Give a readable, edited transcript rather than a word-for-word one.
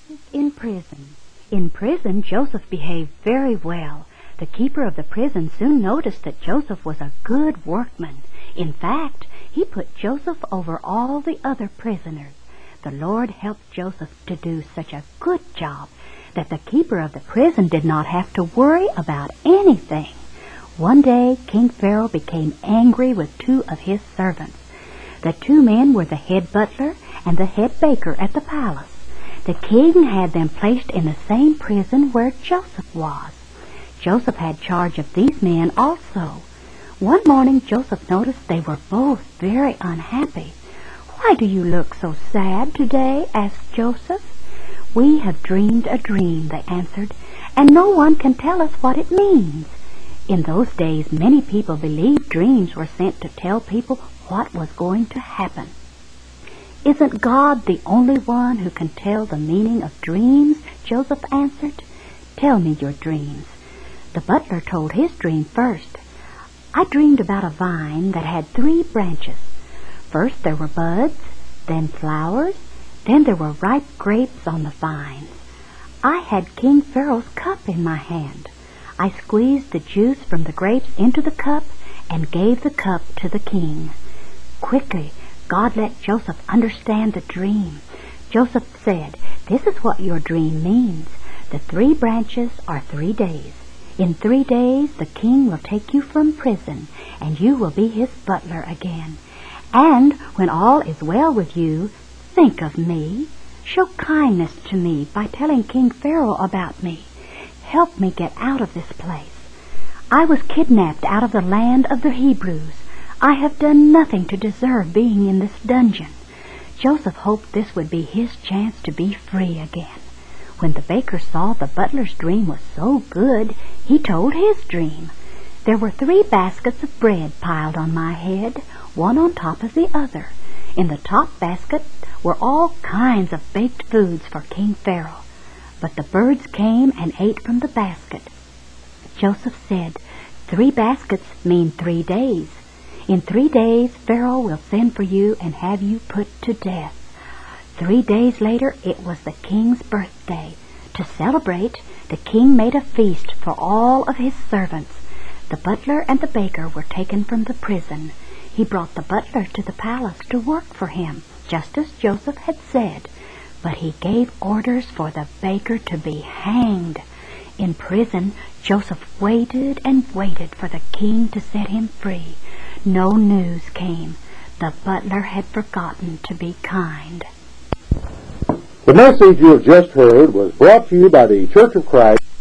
In prison. In prison, Joseph behaved very well. The keeper of the prison soon noticed that Joseph was a good workman. In fact, he put Joseph over all the other prisoners. The Lord helped Joseph to do such a good job that the keeper of the prison did not have to worry about anything. One day, King Pharaoh became angry with two of his servants. The two men were the head butler and the head baker at the palace. The king had them placed in the same prison where Joseph was. Joseph had charge of these men also. One morning, Joseph noticed they were both very unhappy. "Why do you look so sad today?" asked Joseph. "We have dreamed a dream," they answered, "and no one can tell us what it means." In those days, many people believed dreams were sent to tell people what was going to happen. "Isn't God the only one who can tell the meaning of dreams?" Joseph answered. "Tell me your dreams." The butler told his dream first. "I dreamed about a vine that had 3 branches. First there were buds, then flowers, then there were ripe grapes on the vines. I had King Pharaoh's cup in my hand. I squeezed the juice from the grapes into the cup and gave the cup to the king." Quickly, God let Joseph understand the dream. Joseph said, "This is what your dream means. The 3 branches are 3 days. In 3 days the king will take you from prison, and you will be his butler again. And when all is well with you, think of me. Show kindness to me by telling King Pharaoh about me. Help me get out of this place. I was kidnapped out of the land of the Hebrews. I have done nothing to deserve being in this dungeon." Joseph hoped this would be his chance to be free again. When the baker saw the butler's dream was so good, he told his dream. "There were 3 baskets of bread piled on my head, one on top of the other. In the top basket were all kinds of baked foods for King Pharaoh. But the birds came and ate from the basket." Joseph said, "3 baskets mean 3 days. In 3 days Pharaoh will send for you and have you put to death." 3 days later it was the king's birthday. To celebrate, the king made a feast for all of his servants. The butler and the baker were taken from the prison. He brought the butler to the palace to work for him, just as Joseph had said. But he gave orders for the baker to be hanged. In prison, Joseph waited and waited for the king to set him free. No news came. The butler had forgotten to be kind. The message you have just heard was brought to you by the Church of Christ